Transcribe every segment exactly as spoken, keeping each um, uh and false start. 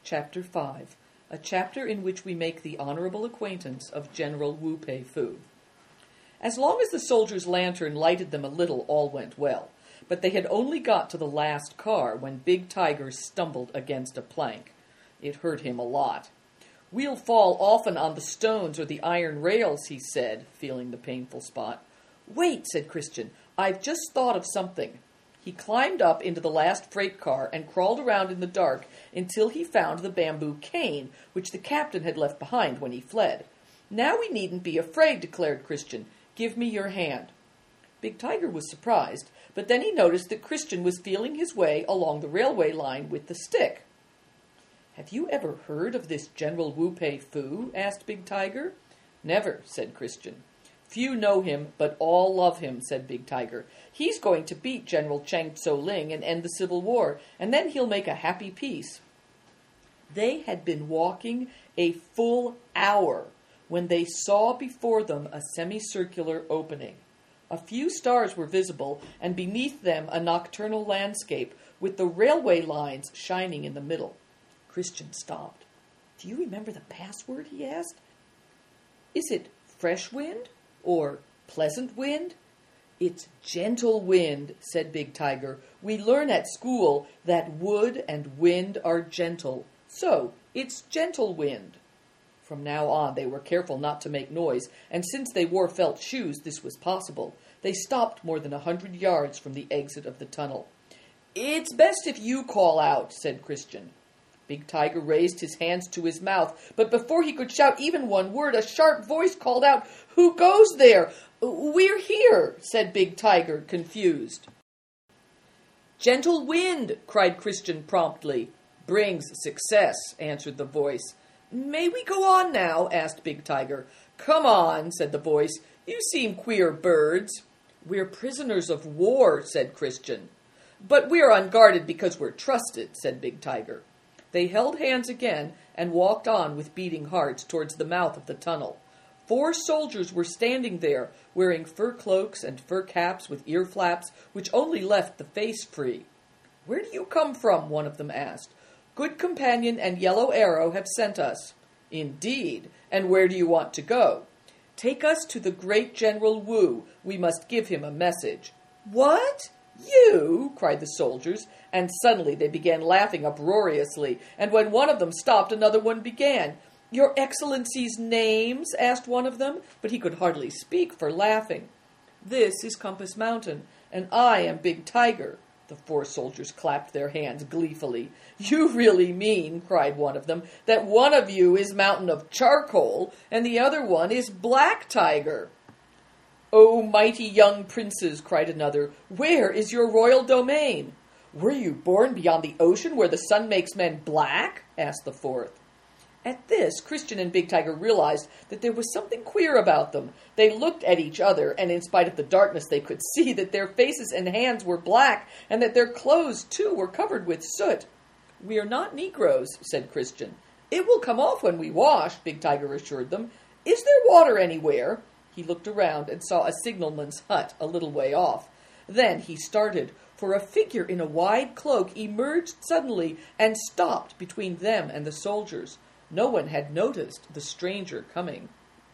Chapter five, a chapter in which we make the honorable acquaintance of General Wu Pei Fu. As long as the soldier's lantern lighted them a little, all went well, but they had only got to the last car when Big Tiger stumbled against a plank. It hurt him a lot. "We'll fall often on the stones or the iron rails," he said, feeling the painful spot. "Wait," said Christian, "I've just thought of something." He climbed up into the last freight car and crawled around in the dark until he found the bamboo cane, which the captain had left behind when he fled. "Now we needn't be afraid," declared Christian. "Give me your hand." Big Tiger was surprised, but then he noticed that Christian was feeling his way along the railway line with the stick. "Have you ever heard of this General Wu Pei Fu?" asked Big Tiger. "Never," said Christian. "Few know him, but all love him," said Big Tiger. "He's going to beat General Cheng Tso-ling and end the Civil War, and then he'll make a happy peace." They had been walking a full hour when they saw before them a semicircular opening. A few stars were visible, and beneath them a nocturnal landscape, with the railway lines shining in the middle. Christian stopped. "Do you remember the password?" he asked. "Is it fresh wind or pleasant wind?" "It's gentle wind," said Big Tiger. "We learn at school that wood and wind are gentle. So, it's gentle wind." From now on, they were careful not to make noise, and since they wore felt shoes, this was possible. They stopped more than a hundred yards from the exit of the tunnel. "It's best if you call out," said Christian. Big Tiger raised his hands to his mouth, but before he could shout even one word, a sharp voice called out, "Who goes there?" "We're here," said Big Tiger, confused. "Gentle wind," cried Christian promptly. "Brings success," answered the voice. "May we go on now?" asked Big Tiger. "Come on," said the voice. "You seem queer birds." "We're prisoners of war," said Christian. "But we're unguarded because we're trusted," said Big Tiger. They held hands again and walked on with beating hearts towards the mouth of the tunnel. Four soldiers were standing there, wearing fur cloaks and fur caps with ear flaps, which only left the face free. "Where do you come from?" one of them asked. "Good Companion and Yellow Arrow have sent us." "Indeed. And where do you want to go?" "Take us to the great General Wu. We must give him a message." "What? You?" cried the soldiers, and suddenly they began laughing uproariously, and when one of them stopped, another one began. "Your Excellency's names?" asked one of them, but he could hardly speak for laughing. "This is Compass Mountain, and I am Big Tiger." The four soldiers clapped their hands gleefully. "You really mean," cried one of them, "that one of you is Mountain of Charcoal, and the other one is Black Tiger." "Oh, mighty young princes," cried another, "where is your royal domain?" "Were you born beyond the ocean where the sun makes men black?" asked the fourth. At this, Christian and Big Tiger realized that there was something queer about them. They looked at each other, and in spite of the darkness they could see that their faces and hands were black, and that their clothes, too, were covered with soot. "We are not Negroes," said Christian. "It will come off when we wash," Big Tiger assured them. "Is there water anywhere?" He looked around and saw a signalman's hut a little way off. Then he started, for a figure in a wide cloak emerged suddenly and stopped between them and the soldiers. No one had noticed the stranger coming.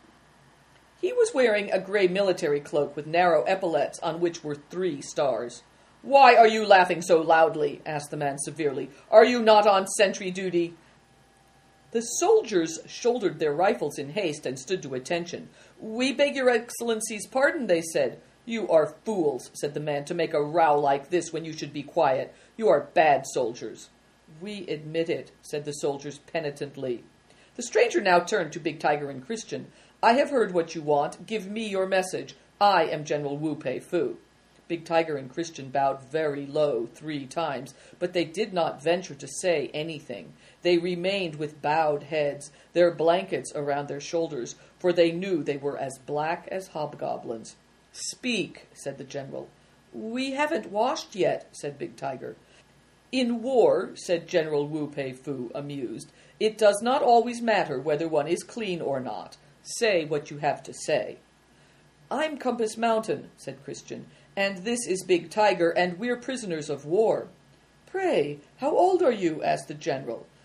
He was wearing a gray military cloak with narrow epaulets on which were three stars. "Why are you laughing so loudly?" asked the man severely. "Are you not on sentry duty?" The soldiers shouldered their rifles in haste and stood to attention. "We beg your Excellency's pardon," they said. "You are fools," said the man, "to make a row like this when you should be quiet. You are bad soldiers." "We admit it," said the soldiers penitently. The stranger now turned to Big Tiger and Christian. "I have heard what you want. Give me your message. I am General Wu Pei Fu." Big Tiger and Christian bowed very low three times, but they did not venture to say anything. They remained with bowed heads, their blankets around their shoulders, for they knew they were as black as hobgoblins. "Speak," said the general. "We haven't washed yet," said Big Tiger. "In war," said General Wu Pei Fu, amused, "it does not always matter whether one is clean or not. Say what you have to say." "I'm Compass Mountain," said Christian, "and this is Big Tiger, and we're prisoners of war." "Pray, how old are you?" asked the general.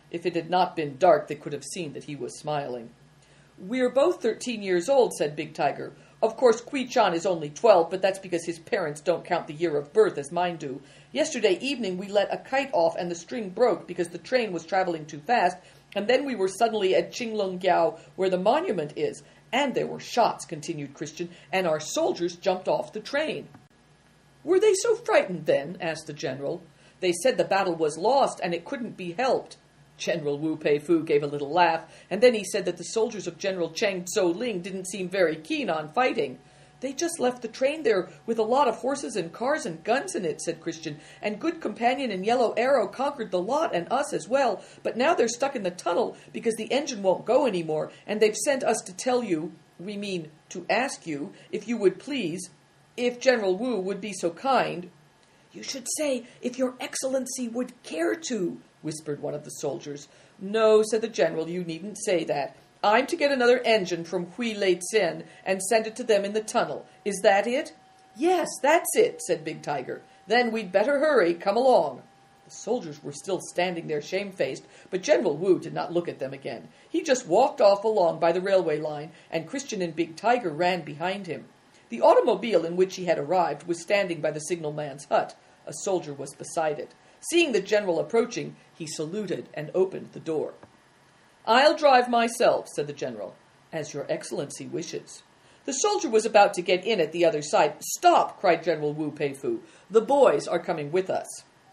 If it had not been dark, they could have seen that he was smiling. "We're both thirteen years old," said Big Tiger. "Of course, Kwee-chan is only twelve, but that's because his parents don't count the year of birth as mine do. Yesterday evening we let a kite off and the string broke because the train was traveling too fast, and then we were suddenly at Qinglonggyao, where the monument is. And there were shots," continued Christian, "and our soldiers jumped off the train." "Were they so frightened then?" asked the general. "They said the battle was lost and it couldn't be helped." General Wu Pei-fu gave a little laugh, and then he said that the soldiers of General Cheng Tso-ling didn't seem very keen on fighting. "They just left the train there with a lot of horses and cars and guns in it," said Christian, "and Good Companion and Yellow Arrow conquered the lot and us as well, but now they're stuck in the tunnel because the engine won't go anymore, and they've sent us to tell you, we mean to ask you, if you would please, if General Wu would be so kind." "You should say, if your excellency would care to," whispered one of the soldiers. "No," said the general, "you needn't say that. I'm to get another engine from Hui Lei Tsien and send it to them in the tunnel. Is that it?" "Yes, that's it," said Big Tiger. "Then we'd better hurry. Come along." The soldiers were still standing there shamefaced, but General Wu did not look at them again. He just walked off along by the railway line, and Christian and Big Tiger ran behind him. The automobile in which he had arrived was standing by the signalman's hut. A soldier was beside it. Seeing the general approaching, he saluted and opened the door. "I'll drive myself," said the general. "As your excellency wishes." The soldier was about to get in at the other side. "Stop!" cried General Wu Pei-fu. "The boys are coming with us."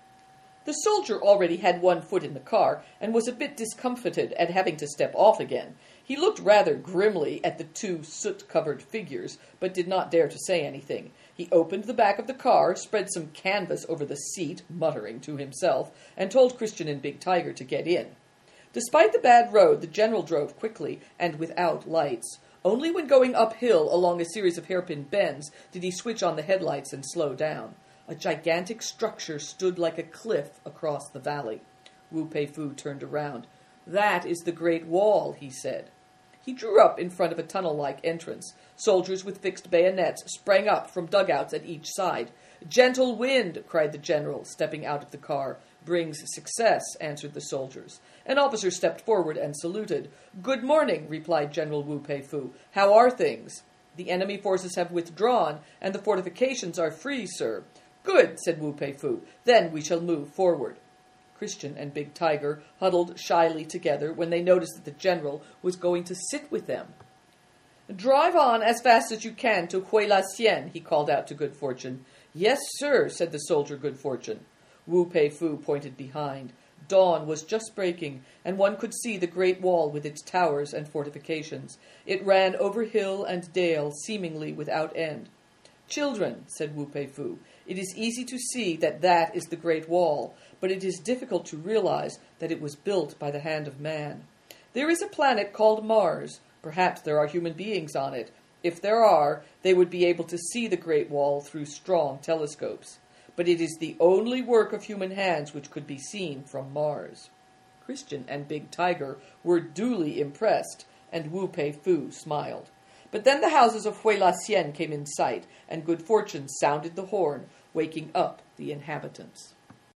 The soldier already had one foot in the car and was a bit discomfited at having to step off again. He looked rather grimly at the two soot-covered figures, but did not dare to say anything. He opened the back of the car, spread some canvas over the seat, muttering to himself, and told Christian and Big Tiger to get in. Despite the bad road, the general drove quickly and without lights. Only when going uphill along a series of hairpin bends did he switch on the headlights and slow down. A gigantic structure stood like a cliff across the valley. Wu Pei-fu turned around. "That is the Great Wall," he said. He drew up in front of a tunnel-like entrance. Soldiers with fixed bayonets sprang up from dugouts at each side. "Gentle wind," cried the general, stepping out of the car. "Brings success," answered the soldiers. An officer stepped forward and saluted. "Good morning," replied General Wu Pei-fu. "How are things?" "The enemy forces have withdrawn, and the fortifications are free, sir." "Good," said Wu Pei-fu. "Then we shall move forward." Christian and Big Tiger huddled shyly together when they noticed that the general was going to sit with them. "Drive on as fast as you can to Hui La Tsien," he called out to Good Fortune. "Yes, sir," said the soldier Good Fortune. Wu Pei-fu pointed behind. Dawn was just breaking, and one could see the Great Wall with its towers and fortifications. It ran over hill and dale, seemingly without end. "Children," said Wu Pei-fu, "it is easy to see that that is the Great Wall, but it is difficult to realize that it was built by the hand of man. There is a planet called Mars. Perhaps there are human beings on it. If there are, they would be able to see the Great Wall through strong telescopes. But it is the only work of human hands which could be seen from Mars." Christian and Big Tiger were duly impressed, and Wu Pei-fu smiled. But then the houses of Hui La Tsien came in sight, and Good Fortune sounded the horn, waking up the inhabitants.